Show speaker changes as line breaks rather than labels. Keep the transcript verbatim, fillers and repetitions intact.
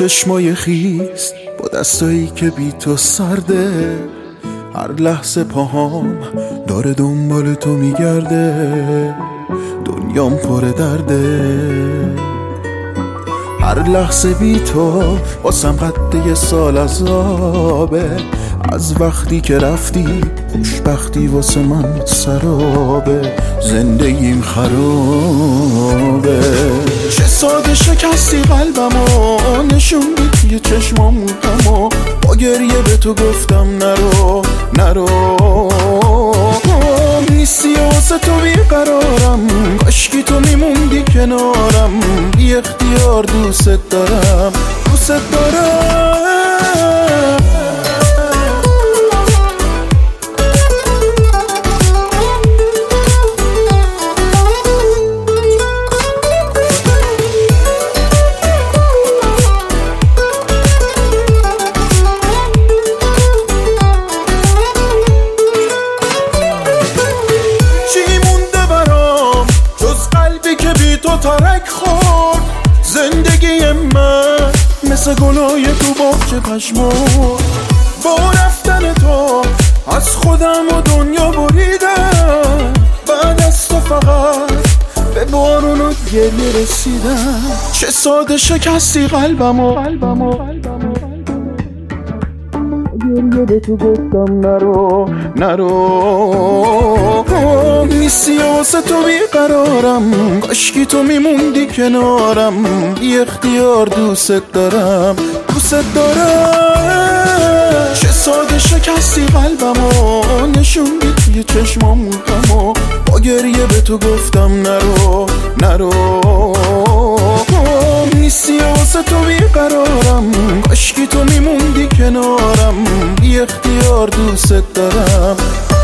چشمای خیس با دستایی که بی تو سرده، هر لحظه پاهام داره دنبال تو میگرده، دنیام پر درده. هر لحظه بی تو واسم قد یه سال عذابه، از وقتی که رفتی خوشبختی واسه من سرابه، زندگیم خرابه. چه ساده شکستی قلبمو، نشوندی توی چشمامو همو، با گریه به تو گفتم نرو نرو. نیستی واسه تو بیقرارم، کاشکی تو میموندی کنارم، بی اختیار دوست دارم دوست دارم. تو ترک خورد زندگی من، مثل گلای تو باغچه پشمرد. با رفتن تو از خودم و دنیا بریدم، بعد از تو فقط به بارون و گریه رسیدم. چه ساده شکستی قلبمو، گریه به تو گفتم نرو نرو. نیستی واسه تو بیقرارم، کاشکی تو میموندی کنارم، بی اختیار دوست دارم دوست دارم. چه ساده شکستی قلبمو، نشوندی توی چشمامو همو، با گریه به تو گفتم نرو نرو. نیستی واسه تو بیقرارم، کاشکی تو میموندی کنارم، بی اختیار دوست دارم.